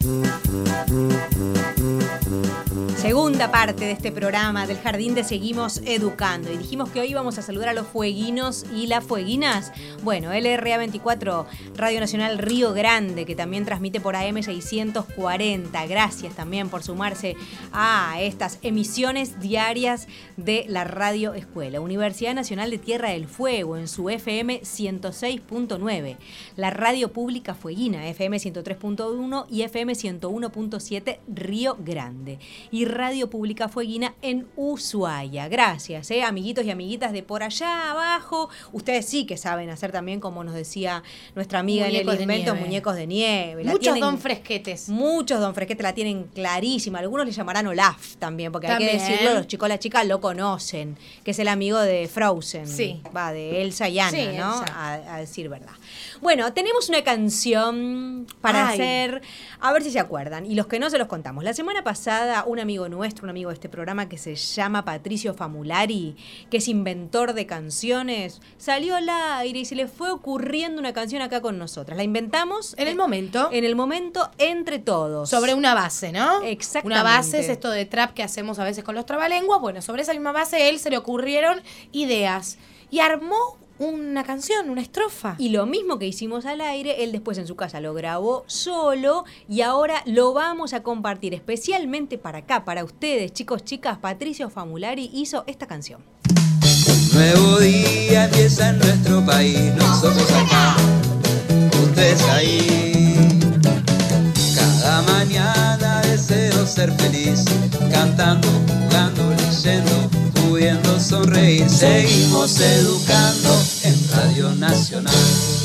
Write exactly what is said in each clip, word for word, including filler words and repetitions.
Segunda parte de este programa del Jardín de Seguimos Educando. Y dijimos que hoy íbamos a saludar a los fueguinos y las fueguinas. Bueno, L R A veinticuatro, Radio Nacional Río Grande, que también transmite por A M seiscientos cuarenta. Gracias también por sumarse a estas emisiones diarias de la Radio Escuela. Universidad Nacional de Tierra del Fuego en su F M ciento seis punto nueve. La Radio Pública Fueguina, F M ciento tres punto uno y F M ciento uno punto siete Río Grande. Y Radio Pública Fueguina en Ushuaia. Gracias, eh, amiguitos y amiguitas de por allá abajo. Ustedes sí que saben hacer también, como nos decía nuestra amiga en el invento, muñecos de nieve. La muchos tienen, don fresquetes. Muchos don fresquetes la tienen clarísima. Algunos le llamarán Olaf también, porque también. Hay que decirlo, los chicos, las chicas lo conocen, que es el amigo de Frozen. Sí. Va, de Elsa y Anna, sí, ¿no? Elsa. A, a decir verdad. Bueno, tenemos una canción para Ay. hacer, a ver si se acuerdan. Y los que no, se los contamos. La semana pasada, un amigo nuestro, un amigo de este programa que se llama Patricio Famulari, que es inventor de canciones, salió al aire y se le fue ocurriendo una canción acá con nosotras. La inventamos En el momento. En el momento, entre todos. Sobre una base, ¿no? Exactamente. Una base es esto de trap que hacemos a veces con los trabalenguas. Bueno, sobre esa misma base a él se le ocurrieron ideas y armó una canción, una estrofa. Y lo mismo que hicimos al aire, él después en su casa lo grabó solo y ahora lo vamos a compartir especialmente para acá, para ustedes, chicos, chicas. Patricio Famulari hizo esta canción. Nuevo día empieza en nuestro país, nosotros acá, ustedes ahí. Cada mañana deseo ser feliz, cantando, jugando, leyendo, pudiendo sonreír. Seguimos educando en Radio Nacional.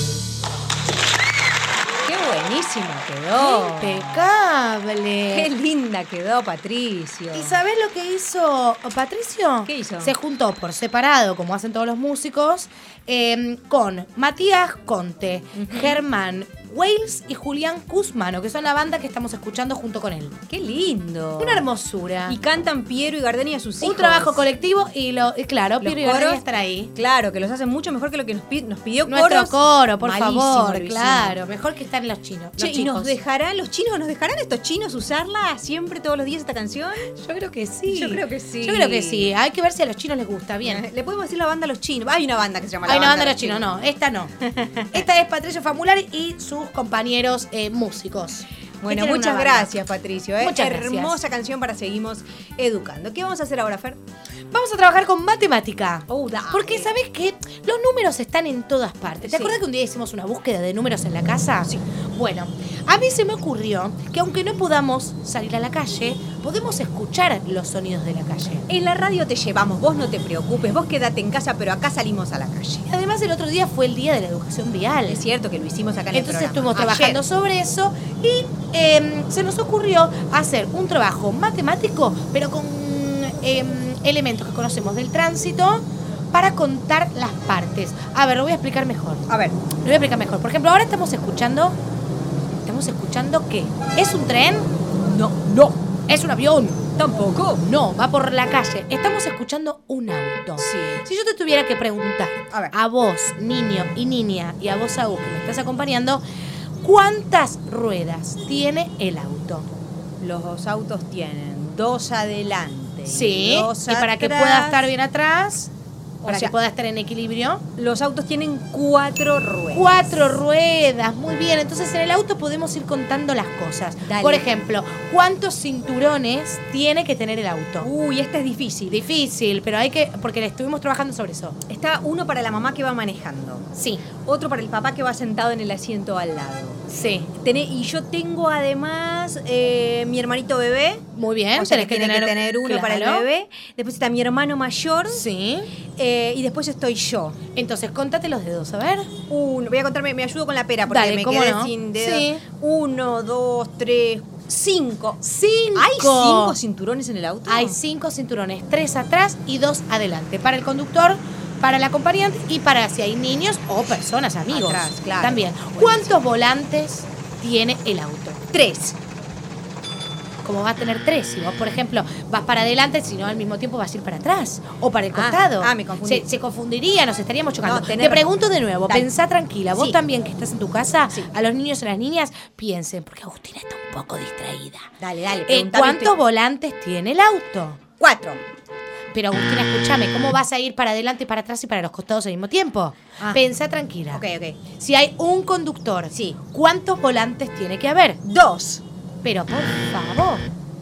¡Qué buenísima quedó! ¡Impecable! ¡Qué linda quedó, Patricio! ¿Y sabés lo que hizo Patricio? ¿Qué hizo? Se juntó por separado, como hacen todos los músicos, eh, con Matías Conte, uh-huh. Germán Wales y Julián Cusmano, que son la banda que estamos escuchando junto con él. ¡Qué lindo! Una hermosura. Y cantan Piero y Gardenia a sus hijos. Un trabajo colectivo y, lo, y claro, los Piero y coros, Gardenia están ahí. Claro, que los hacen mucho mejor que lo que nos, pi- nos pidió Nuestro coros. coro, por Malísimo, favor, lo hicimos. claro. Mejor que están los chinos. Che, los ¿y nos chicos. dejarán los chinos, nos dejarán estos chinos usarla siempre, todos los días, esta canción? Yo creo que sí. Yo creo que sí. Yo creo que sí. Hay que ver si a los chinos les gusta. Bien. Le podemos decir la banda a los chinos. Hay una banda que se llama La Hay una Banda banda de los chinos. No, esta no. Esta es Patricio Famulari y sus compañeros eh, músicos. Bueno, Tienen muchas una banda. gracias, Patricio. ¿eh? Muchas Hermosa gracias. canción para Seguimos Educando. ¿Qué vamos a hacer ahora, Fer? Vamos a trabajar con matemática. Oh, dale. Porque, ¿sabés qué? Los números están en todas partes. ¿Te Sí. acuerdas que un día hicimos una búsqueda de números en la casa? Sí. Bueno, a mí se me ocurrió que aunque no podamos salir a la calle, podemos escuchar los sonidos de la calle. En la radio te llevamos, vos no te preocupes, vos quédate en casa, pero acá salimos a la calle. Y además, el otro día fue el Día de la Educación Vial. Es cierto que lo hicimos acá en Entonces el estuvimos programa. trabajando Ayer. sobre eso y eh, se nos ocurrió hacer un trabajo matemático, pero con eh, elementos que conocemos del tránsito para contar las partes. A ver, lo voy a explicar mejor. A ver. Lo voy a explicar mejor. Por ejemplo, ahora estamos escuchando... ¿Estamos escuchando qué? ¿Es un tren? No, no, ¿Es un avión? tampoco. No, va por la calle. Estamos escuchando un auto. Sí. Si yo te tuviera que preguntar A ver. a vos, niño y niña, y a vos, Saúl, que me estás acompañando, ¿cuántas ruedas tiene el auto? Los dos autos tienen dos adelante. Sí, dos y para que atrás. pueda estar bien atrás, O para sea, que pueda estar en equilibrio. Los autos tienen cuatro ruedas. Cuatro ruedas, muy bien. Entonces en el auto podemos ir contando las cosas. Dale. Por ejemplo, ¿cuántos cinturones tiene que tener el auto? Uy, esta es difícil. Difícil, pero hay que, porque estuvimos trabajando sobre eso. Está uno para la mamá que va manejando. Sí, Otro para el papá que va sentado en el asiento al lado. sí. Tené- y yo tengo además eh, mi hermanito bebé. Muy bien, O sea, tenés que tiene que tener uno para el claro. bebé. Después está mi hermano mayor. Sí. eh, y después estoy yo. Entonces, contate los dedos, a ver. Uno, voy a contarme, me ayudo con la pera porque Dale, me ¿cómo quedé no? sin dedos. Sí. Uno, dos, tres, cinco. Cinco. ¿Hay cinco cinturones en el auto? Hay cinco cinturones, tres atrás y dos adelante. Para el conductor, para el acompañante y para si hay niños o personas, amigos. Atrás, claro. También. Buenísimo. ¿Cuántos volantes tiene el auto? Tres. como vas a tener tres. Si vos, por ejemplo, vas para adelante, si no al mismo tiempo vas a ir para atrás o para el costado. Ah, ah me confundí. Se, se confundiría, nos estaríamos chocando. No, Te tenés pregunto de nuevo, Dale. pensá tranquila. Vos Sí. también que estás en tu casa, Sí. a los niños y a las niñas, piensen, porque Agustina está un poco distraída. Dale, dale. Eh, preguntame ¿Cuántos usted. volantes tiene el auto? Cuatro. Pero Agustina, escúchame, ¿cómo vas a ir para adelante, para atrás y para los costados al mismo tiempo? Ah. Pensá tranquila. Ok, ok. Si hay un conductor, Sí. ¿cuántos volantes tiene que haber? Dos. Pero por favor,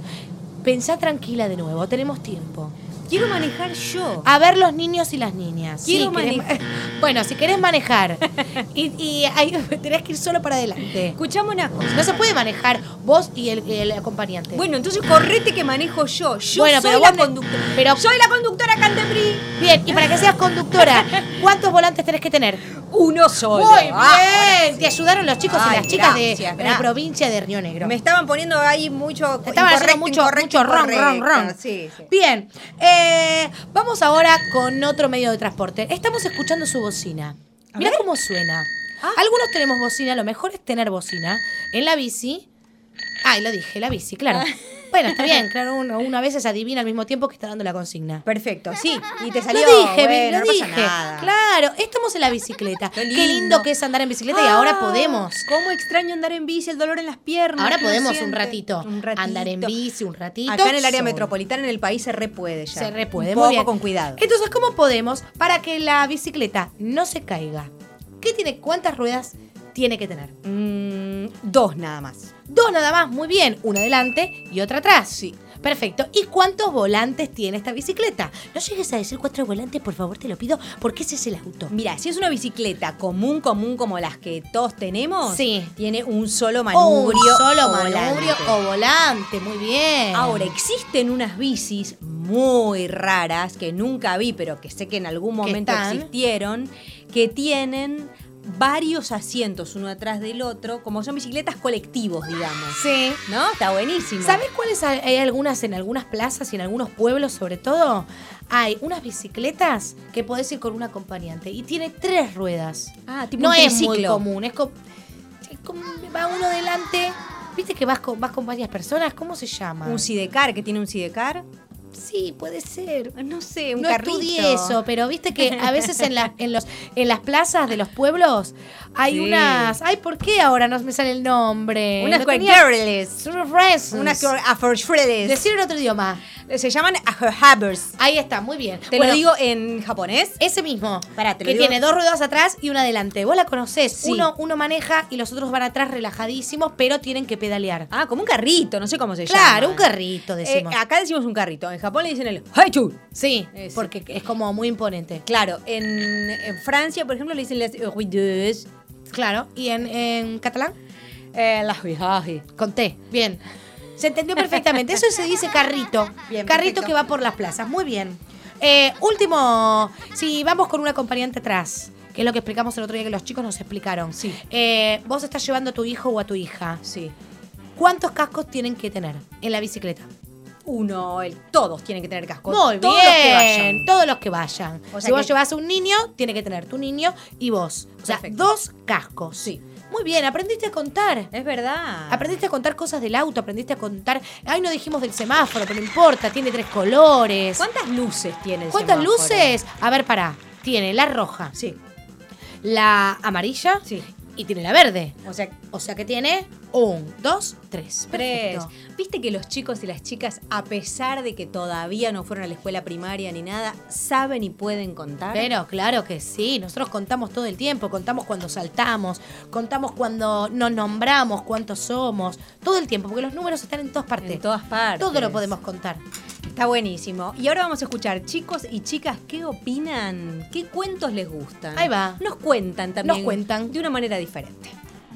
pensá tranquila de nuevo, tenemos tiempo. Quiero manejar yo. A ver los niños y las niñas. Quiero querés manejar. ma- Bueno, si querés manejar y, y hay- tenés que ir solo para adelante. Escuchame una cosa. No se puede manejar vos y el, el acompañante. Bueno, entonces correte que manejo yo. Yo Bueno, soy pero la vos ne- conductora. pero- Soy la conductora Cantepri. Bien, y para que seas conductora, ¿cuántos volantes tenés que tener? Uno solo. Muy bien. Ah, ahora sí. Te ayudaron los chicos Ay, y las chicas de, gracias, de la gracias. provincia de Río Negro. Me estaban poniendo ahí mucho. Estaban haciendo incorrecto, mucho, incorrecto, mucho ron, ron, incorrecto. ron. Sí, sí. Bien, eh, vamos ahora con otro medio de transporte. Estamos escuchando su bocina. A Mirá ver. cómo suena. Ah. Algunos tenemos bocina, lo mejor es tener bocina. En la bici. Ay, lo dije, la bici, claro. Bueno, está bien, claro, uno, uno a veces adivina al mismo tiempo que está dando la consigna. Perfecto, sí. Y te salió. Lo dije, bueno, lo no dije. pasa nada. Claro, estamos en la bicicleta. Qué Qué lindo. lindo que es andar en bicicleta y ahora Ah, podemos. ¿Cómo extraño andar en bici, el dolor en las piernas? Ahora que uno podemos un siente? ratito, Un ratito. andar en bici un ratito. Acá en el área solo. metropolitana, en el país, se re puede ya. Se re puede, Un muy poco bien. con cuidado. Entonces, ¿cómo podemos para que la bicicleta no se caiga? ¿Qué tiene? ¿Cuántas ruedas tiene que tener? Mm, dos nada más. Dos nada más, muy bien. Una adelante y otra atrás. Sí. Perfecto. ¿Y cuántos volantes tiene esta bicicleta? No llegues a decir cuatro volantes, por favor, te lo pido, porque ese es el auto. Mira, si es una bicicleta común, común como las que todos tenemos, Sí. tiene un solo O manubrio. un solo o manubrio volante. o volante, muy bien. Ahora, existen unas bicis muy raras que nunca vi, pero que sé que en algún ¿Qué momento están? existieron, que tienen varios asientos uno atrás del otro, como son bicicletas colectivos, digamos. Sí. ¿No? Está buenísimo. ¿Sabes cuáles hay hay algunas en algunas plazas y en algunos pueblos sobre todo? Hay unas bicicletas que podés ir con un acompañante y tiene tres ruedas. Ah, tipo No un es muy triciclo. común, es como, es como- va uno delante. ¿Viste que vas con, vas con varias personas? ¿Cómo se llama? Un sidecar, que tiene un sidecar. Sí, puede ser. No sé, un No carrito. estudié eso, pero viste que a veces en, la- en, los, en las plazas de los pueblos hay Sí. unas... Ay, ¿por qué ahora no me sale el nombre? Unas Lo tenía- girls. Unas friends. Unas girls. Decir en otro idioma. Se llaman ahabers. Ahí está, muy bien. Te Bueno, lo digo en japonés. ese mismo. Pará, te lo que digo. tiene dos ruedas atrás y una adelante. Vos la conocés. Sí. Uno, uno maneja y los otros van atrás relajadísimos, pero tienen que pedalear. Ah, como un carrito, no sé cómo se llama. Claro, un carrito, Eh, decimos. acá decimos un carrito. En Japón le dicen el haichu. sí, Ese. porque es como muy imponente. Claro, en, en Francia, por ejemplo, le dicen las ruideuses. Claro. ¿Y en, en catalán? Eh, las ruideuses. Con T. Bien. Se entendió perfectamente. Eso se dice carrito. Bien, carrito perfecto. que va por las plazas. Muy bien. Eh, último, si vamos con un acompañante atrás, que es lo que explicamos el otro día que los chicos nos explicaron. Sí. Eh, vos estás llevando a tu hijo o a tu hija. Sí. ¿Cuántos cascos tienen que tener en la bicicleta? Uno, el, todos tienen que tener casco. Muy todos bien. los que vayan. Todos los que vayan. O sea si vos que- llevas a un niño, tiene que tener tu niño y vos. O sea, Perfecto. dos cascos. Sí. Muy bien, aprendiste a contar. Es verdad. Aprendiste a contar cosas del auto, aprendiste a contar. Ay, no dijimos del semáforo, pero no importa, tiene tres colores. ¿Cuántas luces tiene el ¿Cuántas semáforo? luces? A ver, pará. Tiene la roja, Sí, la amarilla sí. y tiene la verde. O sea, O sea que tiene un, dos, tres. tres. Perfecto. Viste que los chicos y las chicas, a pesar de que todavía no fueron a la escuela primaria ni nada, saben y pueden contar. Pero claro que sí, nosotros contamos todo el tiempo, contamos cuando saltamos, contamos cuando nos nombramos, cuántos somos, todo el tiempo, porque los números están en todas partes. En todas partes. Todo lo podemos contar. Está buenísimo. Y ahora vamos a escuchar, chicos y chicas, ¿qué opinan? ¿Qué cuentos les gustan? Ahí va. Nos cuentan también. Nos cuentan. De una manera diferente.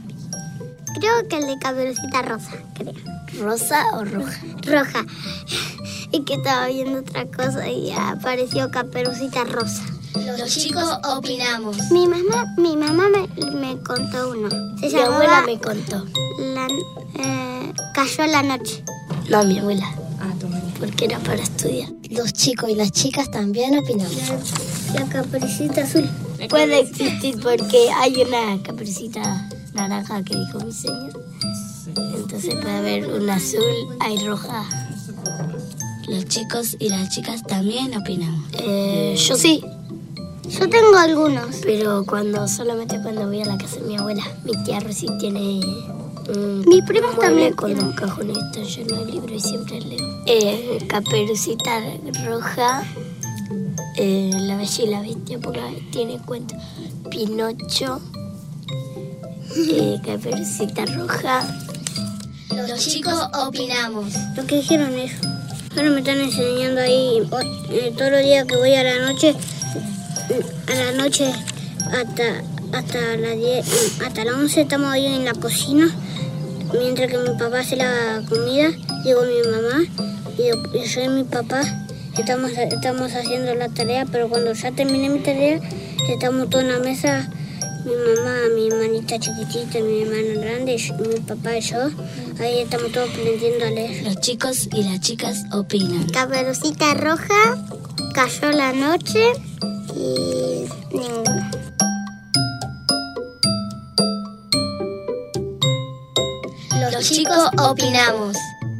Creo que el de Caperucita Rosa, creo. ¿Rosa o roja? Roja. Y que estaba viendo otra cosa y apareció Caperucita Rosa. Los chicos opinamos. Mi mamá, mi mamá me, me contó uno. Se Mi llamaba abuela me contó. la, eh, Cayó la noche. No, mi abuela. Ah, tu abuela. Porque era para estudiar. Los chicos y las chicas también opinamos. La Caperucita Azul. Puede existir porque hay una caperucita naranja que dijo mi señor. Entonces puede haber una azul, hay roja. Los chicos y las chicas también opinamos. Eh, yo sí. Yo tengo algunos. Pero cuando solamente cuando voy a la casa de mi abuela, mi tía Rosy tiene un Mis primos mueble también con tienen. un cajonito lleno de libros y siempre leo. Eh, Caperucita Roja, eh, La Bella y la Bestia, porque tiene cuentos. Pinocho, eh, Caperucita Roja. Los chicos opinamos. Lo que dijeron eso. Ahora me están enseñando ahí eh, todos los días que voy a la noche, a la noche hasta hasta las diez, hasta las once estamos ahí en la cocina, mientras que mi papá hace la comida, digo mi mamá, y yo, y yo y mi papá estamos, estamos haciendo la tarea, pero cuando ya terminé mi tarea, estamos todos en la mesa, mi mamá, mi hermanita chiquitita, mi hermano grande, yo, mi papá y yo, ahí estamos todos aprendiendo a leer. Los chicos y las chicas opinan. Caperucita Roja, Cayó la Noche y ninguno. Los chicos opinamos.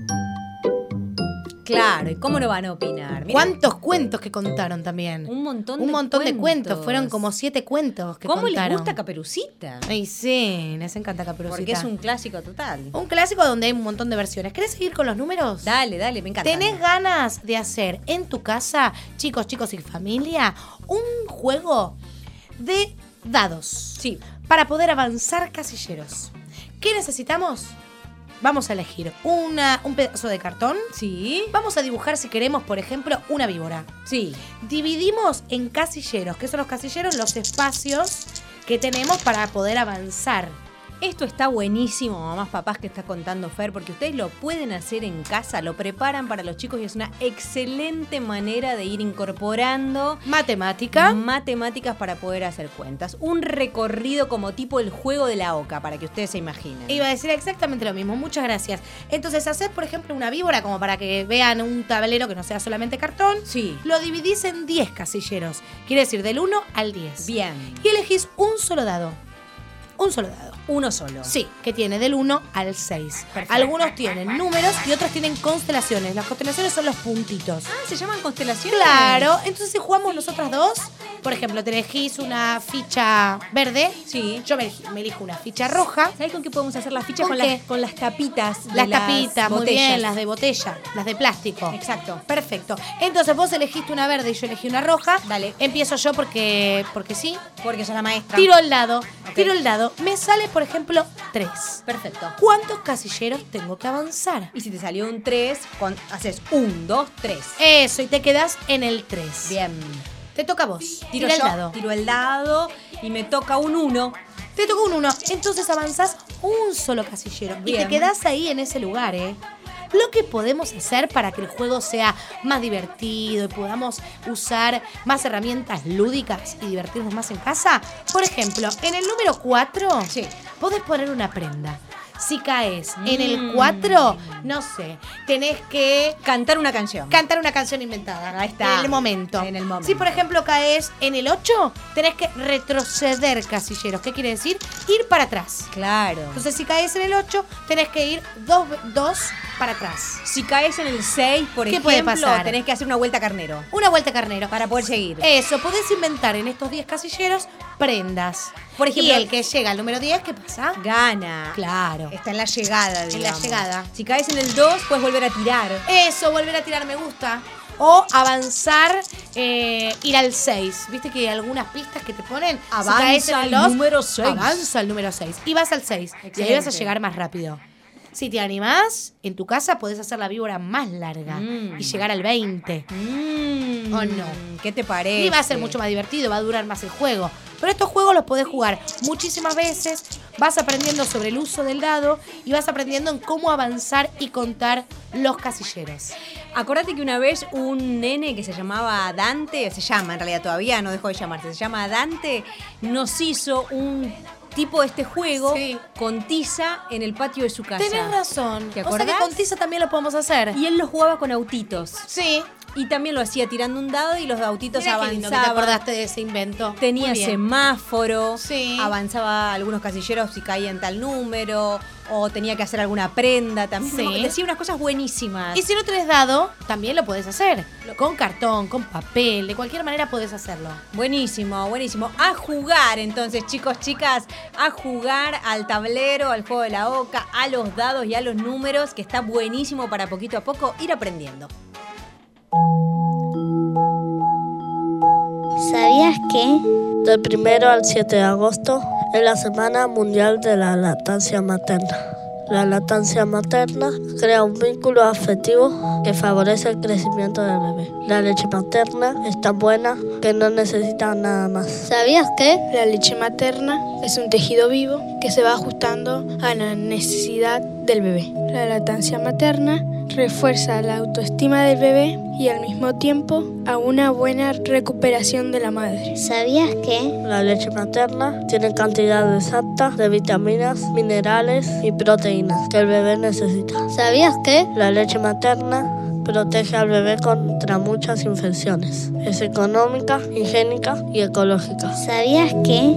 Claro, ¿y cómo no van a opinar? Mirá, ¿Cuántos cuentos que contaron también? Un montón de Un montón de cuentos. cuentos. Fueron como siete cuentos que ¿Cómo contaron. les gusta Caperucita? Ay, sí, les encanta Caperucita. Porque es un clásico total. Un clásico donde hay un montón de versiones. ¿Querés seguir con los números? Dale, dale, me encanta. ¿Tenés ganas de hacer en tu casa, chicos, chicos y familia, un juego de dados? Sí. Para poder avanzar casilleros. ¿Qué necesitamos? Vamos a elegir una, un pedazo de cartón. Sí. Vamos a dibujar, si queremos, por ejemplo, una víbora. Sí. Dividimos en casilleros. ¿Qué son los casilleros? Los espacios que tenemos para poder avanzar. Esto está buenísimo, mamás, papás, que está contando Fer, porque ustedes lo pueden hacer en casa, lo preparan para los chicos y es una excelente manera de ir incorporando Matemática. matemáticas para poder hacer cuentas. Un recorrido como tipo el juego de la oca, para que ustedes se imaginen. Iba a decir exactamente lo mismo. Muchas gracias. Entonces, hacer, por ejemplo, una víbora, como para que vean un tablero que no sea solamente cartón. Sí. Lo dividís en diez casilleros. Quiere decir, del uno al diez. Bien. Y elegís un solo dado. Un solo dado. Uno solo. Sí, que tiene del uno al seis. Perfecto. Algunos tienen números y otros tienen constelaciones. Las constelaciones son los puntitos. Ah, ¿se llaman constelaciones? Claro, entonces si jugamos nosotras dos, por ejemplo, te elegís una ficha verde. Sí. Yo me, elegí- me elijo una ficha roja. ¿Sabes con qué podemos hacer las fichas? ¿Con Con, qué? las, con las tapitas. de Las tapitas, muy botellas. bien, las de botella, las de plástico. Exacto. Perfecto. Entonces vos elegiste una verde y yo elegí una roja. Dale. Empiezo yo porque, porque sí. Porque sos la maestra. Tiro el dado. Ok. Tiro el dado. Me sale, por ejemplo, tres. Perfecto. ¿Cuántos casilleros tengo que avanzar? Y si te salió un tres, con, haces un, dos, tres. Eso, y te quedas en el tres. Bien. Te toca a vos. Tiro Tira yo, el dado. tiro el dado y me toca un uno. Te toca un uno. Entonces avanzás un solo casillero. Y Bien. te quedás ahí en ese lugar, ¿eh? Lo que podemos hacer para que el juego sea más divertido y podamos usar más herramientas lúdicas y divertirnos más en casa. Por ejemplo, en el número cuatro, Sí. podés poner una prenda. Si caes en Mm. el cuatro, no sé, tenés que Cantar una canción. cantar una canción inventada. Ahí está. En el momento. En el momento. Si, por ejemplo, caes en el ocho, tenés que retroceder casilleros. ¿Qué quiere decir? Ir para atrás. Claro. Entonces, si caes en el ocho, tenés que ir dos, dos para atrás. Si caes en el seis, por ¿Qué ejemplo, puede pasar? tenés que hacer una vuelta carnero Una vuelta carnero. para poder seguir. Eso, podés inventar en estos diez casilleros prendas. Por ejemplo- y el que llega al número diez, ¿qué pasa? Gana. Claro. Está en la llegada, En la digamos. llegada. Si caes en el dos, puedes volver a tirar. Eso, volver a tirar me gusta. O avanzar, eh, ir al seis. ¿Viste que hay algunas pistas que te ponen? Si Avanza caes en el al dos, número seis. Avanza al número seis. Y vas al seis. Y ahí vas a Excelente. llegar más rápido. Si te animás, en tu casa podés hacer la víbora más larga Mm. y llegar al veinte. Mm, ¿O no? ¿Qué te parece? Y va a ser mucho más divertido, va a durar más el juego. Pero estos juegos los podés jugar muchísimas veces, vas aprendiendo sobre el uso del dado y vas aprendiendo en cómo avanzar y contar los casilleros. Acordate que una vez un nene que se llamaba Dante, se llama en realidad todavía, no dejó de llamarse, se llama Dante, nos hizo un tipo este juego Sí. con tiza en el patio de su casa. Tenés razón. ¿Te O sea acordás? que con tiza también lo podemos hacer. Y él lo jugaba con autitos. Sí. Y también lo hacía tirando un dado y los autitos Mirá qué lindo que te avanzaban. acordaste de ese invento. Tenía Muy bien. semáforo, Sí. avanzaba algunos casilleros si caía en tal número, o tenía que hacer alguna prenda también. Sí. No, decía unas cosas buenísimas. Y si no tenés dado, también lo podés hacer. Con cartón, con papel, de cualquier manera podés hacerlo. Buenísimo, buenísimo. A jugar entonces, chicos, chicas, a jugar al tablero, al juego de la oca, a los dados y a los números, que está buenísimo para poquito a poco ir aprendiendo. ¿Sabías que? Del primero al siete de agosto es la Semana Mundial de la Lactancia Materna. La lactancia materna crea un vínculo afectivo que favorece el crecimiento del bebé. La leche materna es tan buena que no necesita nada más. ¿Sabías que? La leche materna es un tejido vivo que se va ajustando a la necesidad del bebé. La lactancia materna refuerza la autoestima del bebé y al mismo tiempo a una buena recuperación de la madre. ¿Sabías que? La leche materna tiene cantidades altas de vitaminas, minerales y proteínas que el bebé necesita. ¿Sabías que? La leche materna protege al bebé contra muchas infecciones. Es económica, higiénica y ecológica. ¿Sabías que?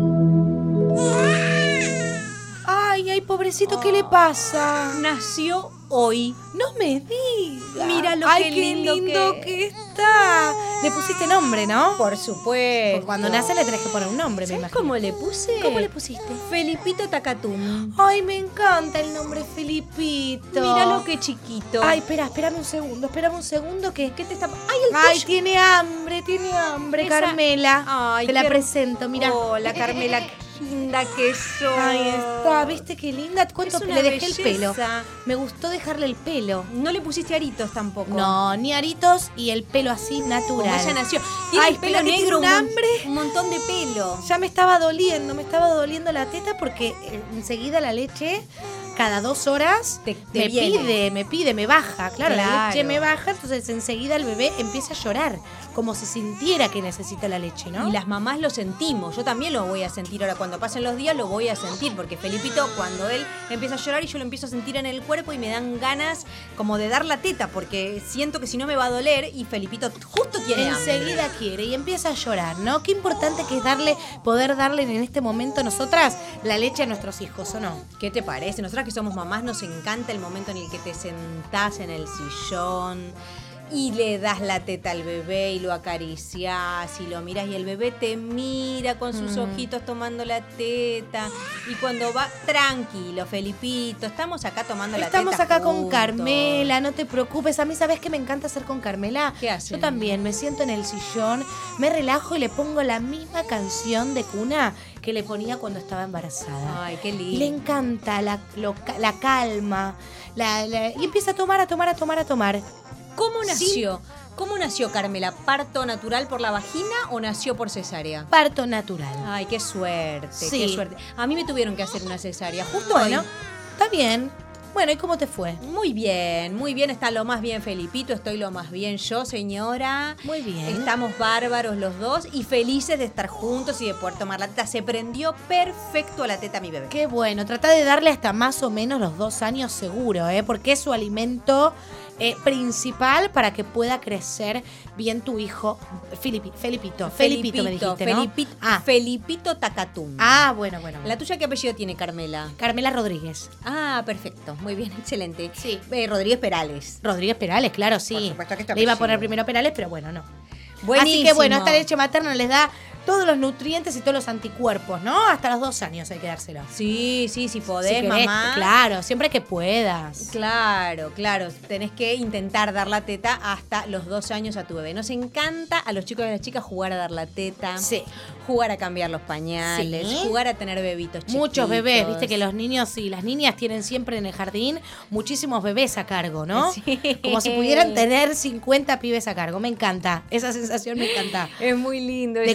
Ay, ay, pobrecito, ¿qué le pasa? Nació hoy. No me digas. Mira lo ay, que qué lindo lindo que- que está. Le pusiste nombre, ¿no? Por supuesto. Porque cuando nace le tenés que poner un nombre, me ¿Sabes imagino. cómo le puse? ¿Cómo le pusiste? Felipito Tacatum. Ay, me encanta el nombre Felipito. Míralo qué chiquito. Ay, espera, espérame un segundo, espérame un segundo que... ¿qué te está? Ay, el Ay, tuyo. tiene hambre, tiene hambre, Esa- Carmela. Ay, Te la qué- presento, mira. Hola, Carmela, qué linda que sos. Ahí está, ¿viste qué linda? ¿Cuánto Es una le dejé el pelo? belleza. Me gustó dejarle el pelo. No le pusiste aritos tampoco. No, ni aritos y el pelo así natural. Como ella nació. Tiene Ay, el pelo espera que negro, tiene un mon- hambre. un montón de pelo. Ya me estaba doliendo, me estaba doliendo la teta porque eh, enseguida la leche, cada dos horas, Te- te me viene. pide, me pide, me baja. Claro, la Claro. leche me baja, entonces enseguida el bebé empieza a llorar, como si sintiera que necesita la leche, ¿no? Y las mamás lo sentimos. Yo también lo voy a sentir ahora. Cuando pasen los días lo voy a sentir. Porque Felipito, cuando él empieza a llorar y yo lo empiezo a sentir en el cuerpo y me dan ganas como de dar la teta. Porque siento que si no me va a doler y Felipito justo tiene hambre. Enseguida quiere y empieza a llorar, ¿no? Qué importante que es darle, poder darle en este momento nosotras la leche a nuestros hijos, ¿o no? ¿Qué te parece? Nosotras que somos mamás nos encanta el momento en el que te sentás en el sillón y le das la teta al bebé y lo acariciás y lo miras y el bebé te mira con sus Mm. ojitos tomando la teta y cuando va, tranquilo, Felipito, estamos acá tomando la teta Estamos acá con juntos. Carmela, no te preocupes. A mí, ¿sabes qué me encanta hacer con Carmela? ¿Qué hacen? Yo también me siento en el sillón, me relajo y le pongo la misma canción de cuna que le ponía cuando estaba embarazada. Ay, qué Y le lindo. encanta la, lo ca- la calma. La, la- y empieza a tomar, a tomar, a tomar, a tomar. ¿Cómo nació? ¿Cómo nació Carmela? ¿Parto natural por la vagina o nació por cesárea? Parto natural. Ay, qué suerte, Sí. qué suerte. A mí me tuvieron que hacer una cesárea. Justo Bueno, hoy. está bien. Bueno, ¿y cómo te fue? Muy bien, muy bien. Está lo más bien Felipito, estoy lo más bien yo, señora. Muy bien. Estamos bárbaros los dos y felices de estar juntos y de poder tomar la teta. Se prendió perfecto a la teta mi bebé. Qué bueno, trata de darle hasta más o menos los dos años seguro, ¿eh? Porque es su alimento eh, principal para que pueda crecer bien tu hijo. Filipi- Felipito, Felipito me dijiste, ¿no? Felipito, Ah. Felipito Tacatum. Ah, bueno, bueno. ¿La tuya qué apellido tiene, Carmela? Carmela Rodríguez. Ah, perfecto. Muy bien, excelente. Sí. Eh, Rodríguez Perales. Rodríguez Perales, claro, sí. Por supuesto que es tu Le iba a apellido. poner primero Perales, pero bueno, no. Buenísimo. Así que bueno, esta leche materna les da todos los nutrientes y todos los anticuerpos, ¿no? Hasta los dos años hay que dárselo. Sí, sí, si podés, Si querés, mamá. Claro, siempre que puedas. Claro, claro. Tenés que intentar dar la teta hasta los dos años a tu bebé. Nos encanta a los chicos y a las chicas jugar a dar la teta. Sí. Jugar a cambiar los pañales. Sí. Jugar a tener bebitos chiquitos. Muchos bebés, viste que los niños y las niñas tienen siempre en el jardín muchísimos bebés a cargo, ¿no? Sí. Como si pudieran tener cincuenta pibes a cargo. Me encanta, esa sensación me encanta. Es muy lindo, De es cuidado,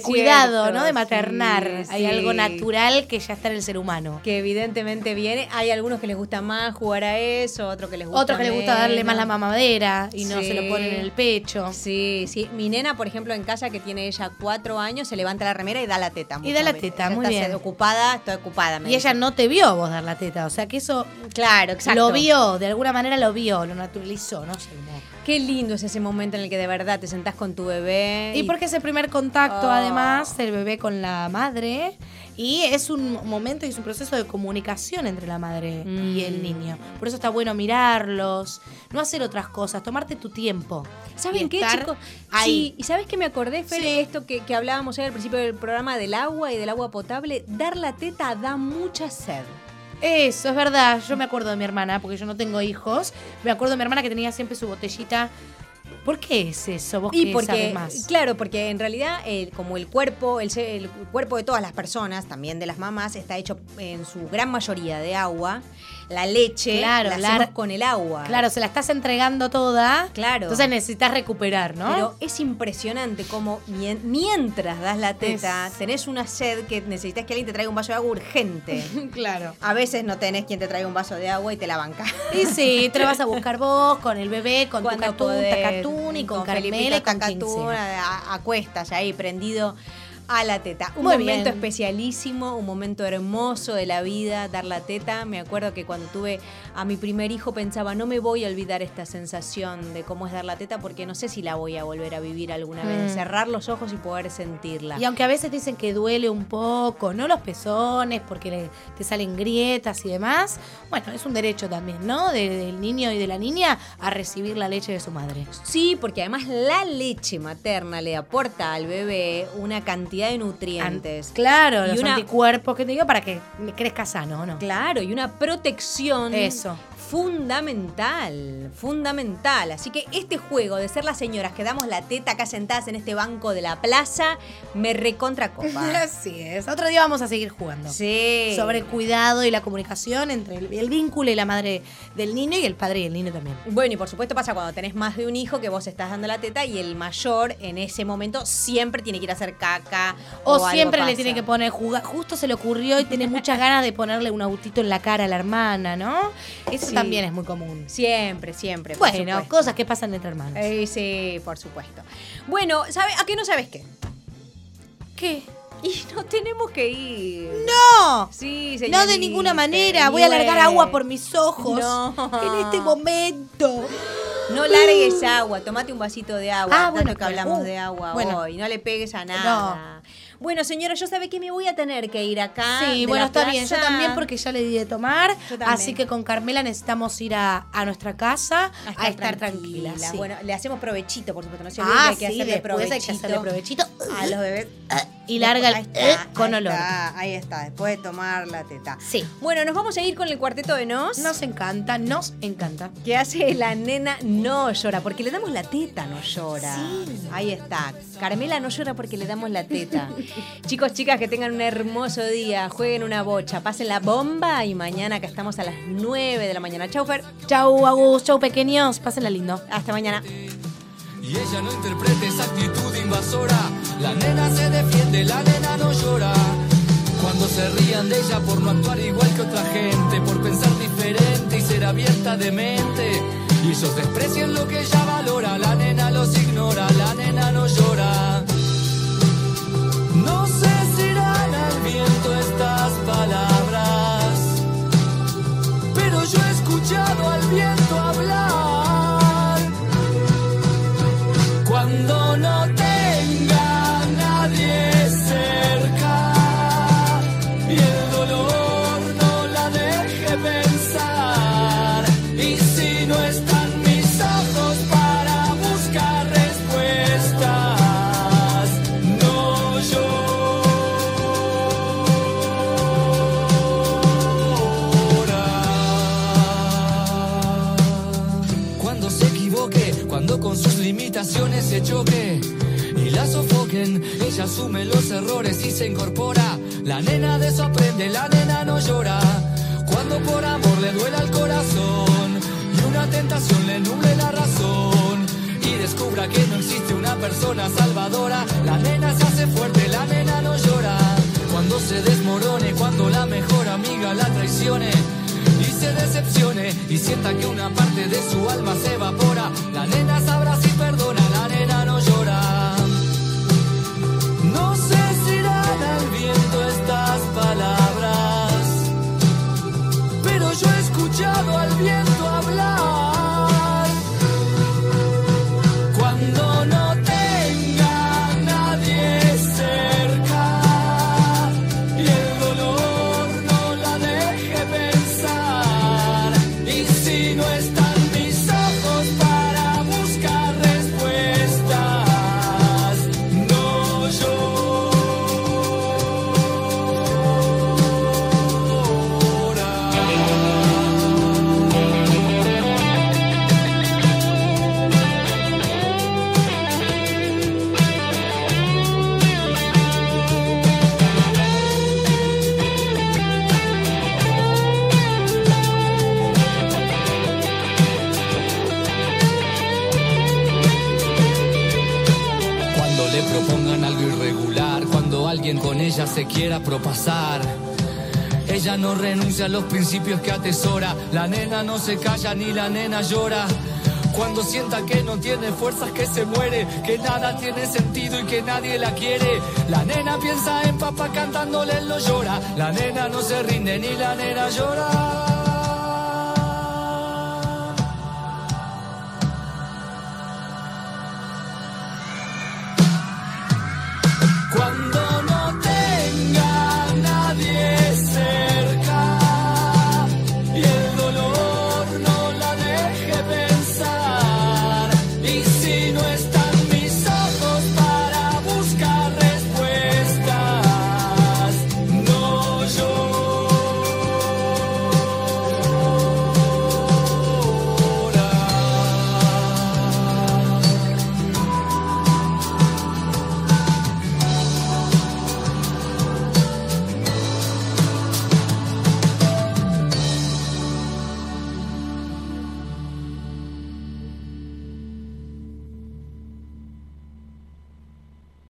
instinto, ¿no? De maternar. Sí, Hay sí. algo natural que ya está en el ser humano. Que evidentemente viene. Hay algunos que les gusta más jugar a eso, otros que les gusta Otros que les gusta darle más la mamadera y no Sí. se lo ponen en el pecho. Sí, sí. Mi nena, por ejemplo, en casa, que tiene ella cuatro años, se levanta la remera y da la teta. Y da la muchas veces. teta, Ya muy está bien. se- ocupada, estoy ocupada. me Y ella dice. no te vio vos dar la teta, o sea que eso Claro, exacto. lo vio, de alguna manera lo vio, lo naturalizó, no sé. no. Qué lindo es ese momento en el que de verdad te sentás con tu bebé. Y porque es el primer contacto, Oh. además, del bebé con la madre. Y es un momento y es un proceso de comunicación entre la madre Mm. y el niño. Por eso está bueno mirarlos, no hacer otras cosas, tomarte tu tiempo. ¿Saben y qué, estar chicos? ahí. Sí, y ¿sabes qué me acordé, Fer? Sí. Esto que, que hablábamos hoy al principio del programa del agua y del agua potable. Dar la teta da mucha sed. Eso, es verdad. Yo me acuerdo de mi hermana, porque yo no tengo hijos. Me acuerdo de mi hermana que tenía siempre su botellita. ¿Por qué es eso? Vos Y que porque, sabés más. claro, porque en realidad el- como el cuerpo, el, se- el cuerpo de todas las personas, también de las mamás, está hecho en su gran mayoría de agua. La leche Claro, la la- hacemos con el agua. Claro, se la estás entregando toda. Claro. Entonces necesitas recuperar, ¿no? Pero es impresionante cómo mien- mientras das la teta, Es- tenés una sed que necesitas que alguien te traiga un vaso de agua urgente. claro. A veces no tenés quien te traiga un vaso de agua y te la banca. Y sí, te lo vas a buscar vos, con el bebé, con tu Cuando catún, podés, tacatún y con, Carmela y Felipito con quien Tacatún, sea. a, a cuestas ahí prendido a la teta. Un Muy momento bien. especialísimo, un momento hermoso de la vida, dar la teta. Me acuerdo que cuando tuve a mi primer hijo pensaba, no me voy a olvidar esta sensación de cómo es dar la teta porque no sé si la voy a volver a vivir alguna vez. Mm. Cerrar los ojos y poder sentirla. Y aunque a veces dicen que duele un poco, no los pezones, porque le- te salen grietas y demás, bueno, es un derecho también, ¿no? De- del niño y de la niña a recibir la leche de su madre. Sí, porque además la leche materna le aporta al bebé una cantidad de nutrientes. An- Claro, Y los una- anticuerpos que te digo para que crezca sano, ¿no? Claro, y una protección Eso. fundamental, fundamental. Así que este juego de ser las señoras que damos la teta acá sentadas en este banco de la plaza, me recontra copa. Así es. Otro día vamos a seguir jugando. Sí. Sobre el cuidado y la comunicación entre el, el vínculo y la madre del niño y el padre y el niño también. Bueno, y por supuesto pasa cuando tenés más de un hijo que vos estás dando la teta y el mayor en ese momento siempre tiene que ir a hacer caca. O, O, algo siempre le pasa. tiene que poner jugar. Justo se le ocurrió y tiene muchas ganas de ponerle un autito en la cara a la hermana, ¿no? Eso Sí. también es muy común. Siempre, siempre. por Bueno, supuesto. cosas que pasan entre hermanos. Eh, sí, por supuesto. Bueno, ¿sabe, ¿a qué no sabes qué? ¿Qué? Y nos tenemos que ir. ¡No! Sí, No señorita. de ninguna manera. Voy a largar agua por mis ojos. No. En este momento. No largues agua, tomate un vasito de agua. Ah, tanto bueno, que claro. hablamos Uh, de agua bueno. hoy. No le pegues a nada. Bueno, señora, yo sabe que me voy a tener que ir acá. Sí, de bueno, la está bien. Yo plaza. también porque ya le di de tomar. Yo también. Así que con Carmela necesitamos ir a, a nuestra casa a estar, tranquila. tranquilas. sí. Bueno, le hacemos provechito, por supuesto. No se olvide Ah, que hay que sí, hacerle después hay que provechito hacerle provechito. a los bebés. Y larga el Ahí está, eh, con ahí olor. está, ahí está, después de tomar la teta. Sí. Bueno, nos vamos a ir con el cuarteto de Nos. Nos encanta, nos encanta. Que hace la nena no llora, porque le damos la teta, no llora. Sí. Ahí está. Carmela no llora porque le damos la teta. Chicos, chicas, que tengan un hermoso día. Jueguen una bocha, pasen la bomba y mañana acá estamos a las nueve de la mañana. Chau, Fer. Chau, Agus, chau, pequeños. Pásenla lindo. Hasta mañana. Y ella no interprete esa actitud invasora. La nena se defiende, la nena no llora. Cuando se rían de ella por no actuar igual que otra gente, por pensar diferente y ser abierta de mente. Y ellos desprecian lo que ella valora. La nena los ignora, la nena no llora. No sé si irán al viento estas palabras, pero yo he escuchado al viento hablar. Cuando no tenga a nadie cerca y el dolor no la deje pensar, y si no están mis ojos para buscar respuestas, no llora. Cuando se equivoque, cuando con sus limitaciones se choque y la sofoquen, ella asume los errores y se incorpora. La nena de eso aprende, la nena no llora. Cuando por amor le duela el corazón y una tentación le nuble la razón, y y descubra que no existe una persona salvadora. La nena se hace fuerte, la nena no llora. Cuando se desmorone, cuando la mejor amiga la traicione y se decepcione y sienta que una parte de su alma se evapora, la nena sabrá si perdona, la nena no llora. No sé si irán al viento estas palabras, pero yo he escuchado al viento hablar. Cuando no tenga a nadie cerca y el dolor no la deje pensar, y si no están mis ojos para buscar respuestas, no llora. Cuando le propongan algo irregular, cuando alguien con ella se quiera propasar, ella no renuncia a los principios que atesora. La nena no se calla ni la nena llora. Cuando sienta que no tiene fuerzas, que se muere, que nada tiene sentido y que nadie la quiere, la nena piensa en papá cantándole, él no llora. La nena no se rinde ni la nena llora.